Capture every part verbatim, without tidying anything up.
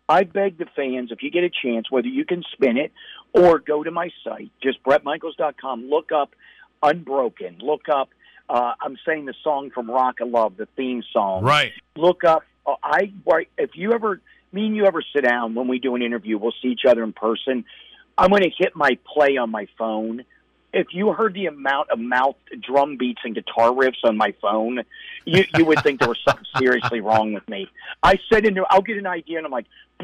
I beg the fans, if you get a chance, whether you can spin it or go to my site, just brett michaels dot com, look up Unbroken, look up, uh, I'm saying the song from Rock of Love, the theme song. Right. Look up, uh, I if you ever, me and you ever sit down when we do an interview, we'll see each other in person, I'm going to hit my play on my phone. If you heard the amount of mouth drum beats and guitar riffs on my phone, you you would think there was something seriously wrong with me. I said in there, I'll get an idea, and I'm like,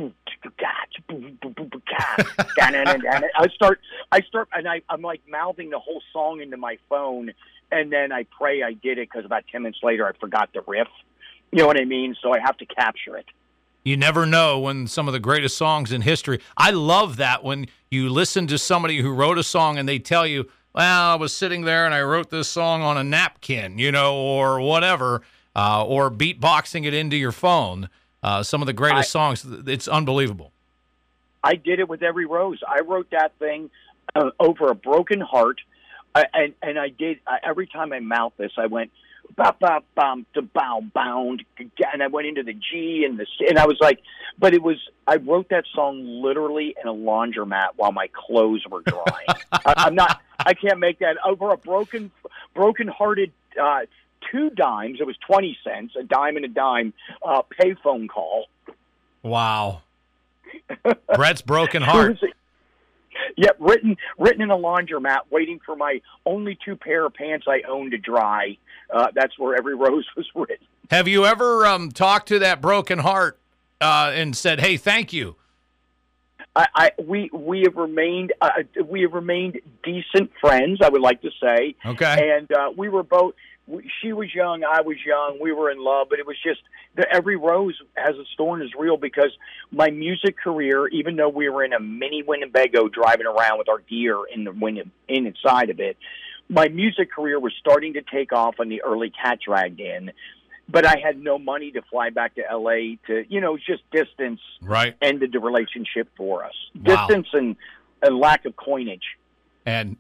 I start, I start, and I, I'm like mouthing the whole song into my phone, and then I pray I did it because about ten minutes later I forgot the riff. You know what I mean? So I have to capture it. You never know when some of the greatest songs in history. I love that when you listen to somebody who wrote a song and they tell you, well, I was sitting there and I wrote this song on a napkin, you know, or whatever, uh, or beatboxing it into your phone. Uh, some of the greatest I, songs. It's unbelievable. I did it with Every Rose. I wrote that thing uh, over a broken heart, uh, and and I did. Uh, every time I mouth this, I went ba ba bum to bow bound, and I went into the G and the C, and I was like, but it was. I wrote that song literally in a laundromat while my clothes were drying. I, I'm not. I can't make that over a broken, broken-hearted. Uh, two dimes. It was twenty cents, a dime and a dime. Uh, payphone call. Wow. Brett's broken heart. Yeah, written written in a laundromat, waiting for my only two pair of pants I own to dry. Uh, that's where Every Rose was written. Have you ever um, talked to that broken heart uh, and said, "Hey, thank you"? I, I we we have remained uh, we have remained decent friends. I would like to say. Okay. And uh, we were both. She was young, I was young, we were in love, but it was just the Every Rose Has a Thorn is real because my music career, even though we were in a mini Winnebago driving around with our gear in the win- in inside of it, my music career was starting to take off on the early Cat Dragged In, but I had no money to fly back to L A to, you know, just distance right. ended the relationship for us. Wow. Distance and, and lack of coinage. And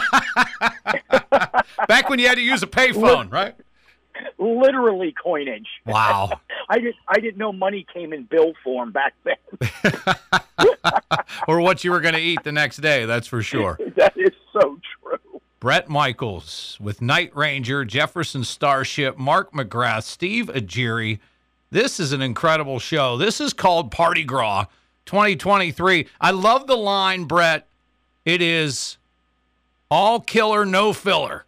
back when you had to use a payphone, right? Literally coinage. Wow. I didn't I didn't know money came in bill form back then. Or what you were going to eat the next day, that's for sure. That is so true. Brett Michaels with Night Ranger, Jefferson Starship, Mark McGrath, Steve Aguirre. This is an incredible show. This is called Party Gras twenty twenty-three. I love the line, Brett. It is all killer, no filler.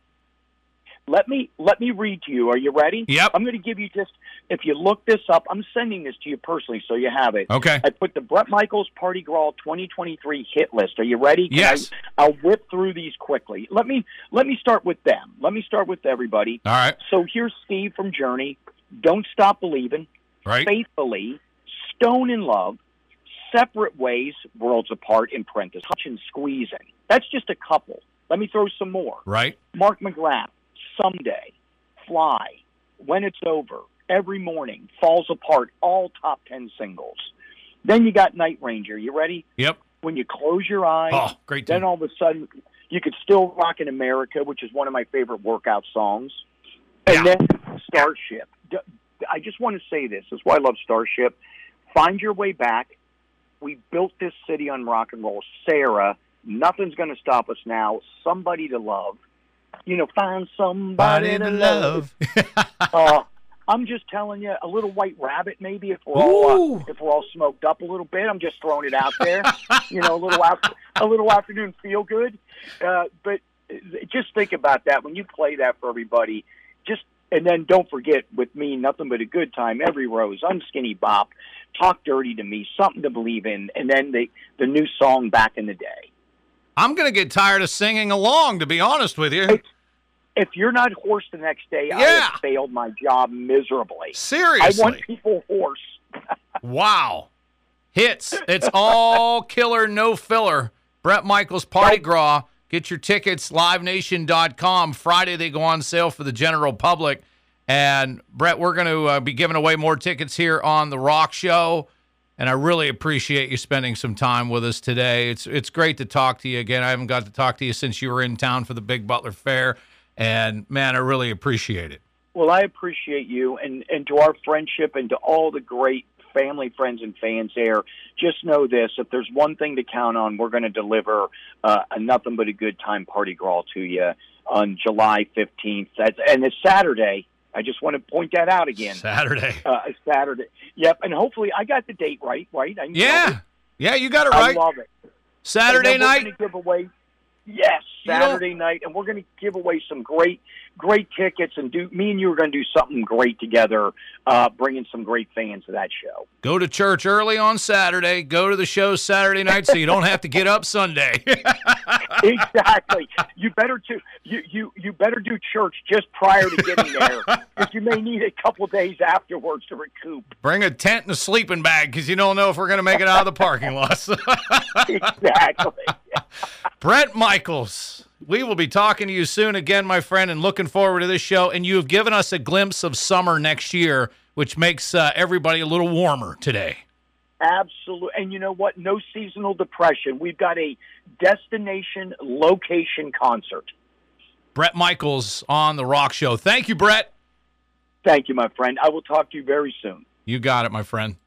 Let me let me read to you. Are you ready? Yep. I'm going to give you just, if you look this up, I'm sending this to you personally so you have it. Okay. I put the Brett Michaels Party Gras twenty twenty-three hit list. Are you ready? Can yes. I, I'll whip through these quickly. Let me let me start with them. Let me start with everybody. All right. So here's Steve from Journey. Don't Stop Believing. Right. Faithfully. Stone in Love. Separate Ways, Worlds Apart, in parentheses. Touch and Squeezing. That's just a couple. Let me throw some more. Right. Mark McGrath, Someday, Fly, When It's Over, Every Morning, Falls Apart, all top ten singles. Then you got Night Ranger. You ready? Yep. When You Close Your Eyes. Oh, great tune. Then all of a sudden, you could still rock in America, which is one of my favorite workout songs. And yeah. then Starship. I just want to say this. This is why I love Starship. Find Your Way Back. We built this city on rock and roll. Sarah, Nothing's Going to Stop Us Now. Somebody to Love. You know, find somebody to love. uh, I'm just telling you, a little White Rabbit maybe if we're all uh, if we're all smoked up a little bit. I'm just throwing it out there. You know, a little after, a little afternoon feel good. Uh, but just think about that when you play that for everybody. Just and then don't forget with me, Nothing But a Good Time, Every Rose, Unskinny Bop, Talk Dirty to Me, Something to Believe In, and then the the new song Back in the Day. I'm going to get tired of singing along, to be honest with you. It's, if you're not hoarse the next day, yeah. I have failed my job miserably. Seriously. I want people hoarse. Wow. Hits. It's all killer, no filler. Brett Michaels Party Gras. Get your tickets, live nation dot com. Friday they go on sale for the general public. And, Brett, we're going to uh, be giving away more tickets here on The Rock Show. And I really appreciate you spending some time with us today. It's it's great to talk to you again. I haven't got to talk to you since you were in town for the Big Butler Fair. And, man, I really appreciate it. Well, I appreciate you. And, and to our friendship and to all the great family, friends, and fans there, just know this: if there's one thing to count on, we're going to deliver uh, a nothing but a good time party crawl to you on July fifteenth. That's, and it's Saturday. I just want to point that out again. Saturday. Uh, Saturday. Yep, and hopefully I got the date right, right? I yeah. Yeah, you got it right. I love it. Saturday night? We're going to give away, yes, Saturday night, and we're going to give away some great, great tickets, and do me and you are going to do something great together, uh, bringing some great fans to that show. Go to church early on Saturday. Go to the show Saturday night so you don't have to get up Sunday. Exactly. You better to you, you you better do church just prior to getting there, because you may need a couple days afterwards to recoup. Bring a tent and a sleeping bag, because you don't know if we're going to make it out of the parking lots. Exactly. Bret Michaels, we will be talking to you soon again, my friend, and looking forward to this show. And you have given us a glimpse of summer next year, which makes uh, everybody a little warmer today. Absolutely. And you know what? No seasonal depression. We've got a destination location concert. Bret Michaels on The Rock Show. Thank you, Bret. Thank you, my friend. I will talk to you very soon. You got it, my friend.